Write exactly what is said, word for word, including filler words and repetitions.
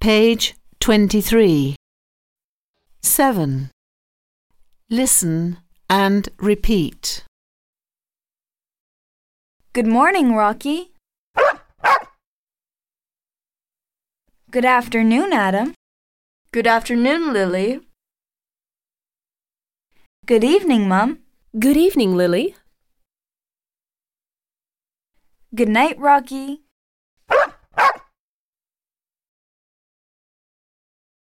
Page twenty-three. seven. Listen and repeat. Good morning, Rocky. Good afternoon, Adam. Good afternoon, Lily. Good evening, Mum. Good evening, Lily. Good night, Rocky.